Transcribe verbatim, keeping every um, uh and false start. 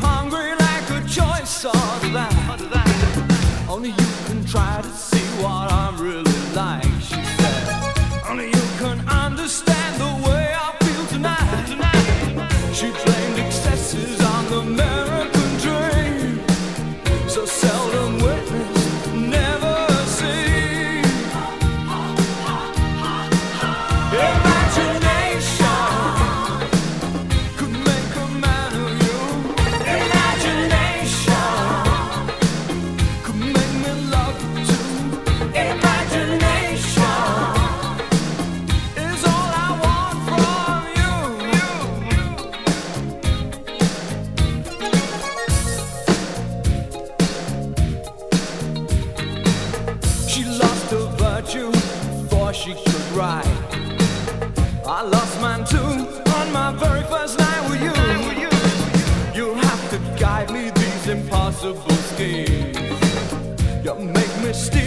hungry like a choice of that. Only you can try to see what I'm really like, she said. Only you can understand the way I feel tonight. She blamed excesses on the American dream, so seldom witnessed, never seen. Imagination could make a man of you. Imagination could make me love you too. Imagination is all I want from you. She lost her virtue before she could write. I lost mine too on my very first night with you. You'll have to guide me these impossible schemes. You make me steal